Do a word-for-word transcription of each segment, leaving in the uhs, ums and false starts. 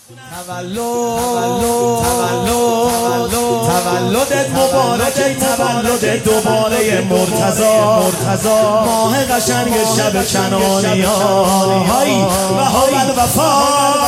تولد تولد تولدت مبارک، تولد دوباره مرتضی مرتضی ماه قشنگ شب کنانیای و هو الوفا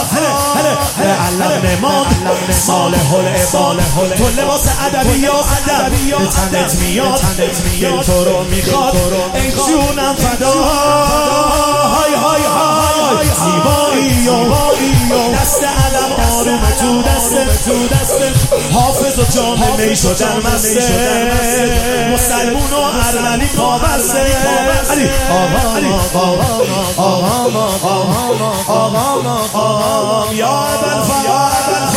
علم نماد سال هل عبال تو لباس ادبی یا ادبی به تنت میاد دل تو رو میخواد ای جونم فدا های های های زیبایی و دست علم آروم تو دست تو دست حافظ و جامعه می شدن مسته مسلمون و ارمنی پابسته علی آقام آقام آقام آقام آقام آقام یا ابوالفضل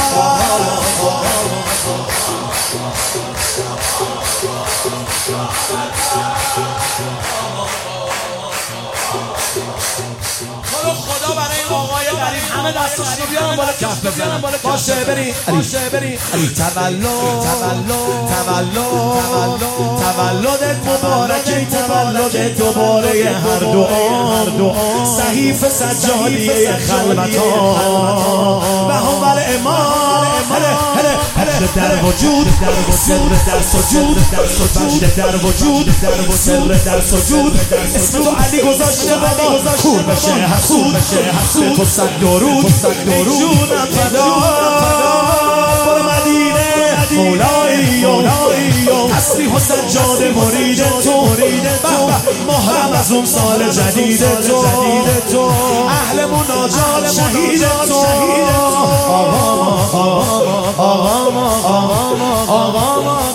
خدا برای این آقای غریب همه دستش رو بیارن بالا کف بزنن باشه بریم باشه بریم تولد تولد تولد تولدت مبارک، تولد دوباره هر دو هر دو صحیفه سجادیه خلوتان و هم بر امام وجد در وجود سر در سجود وجد در وجود سر در سجود اسم تو علی گذاشته بابا کور بشه حسود به تو صد درود ای جونم فدا برو مدینه مولایی و تسبیح و سجاده مرید تو محرم از اون سال جدید تو اهل مناجات شهید تو آقام آقام آقام آقام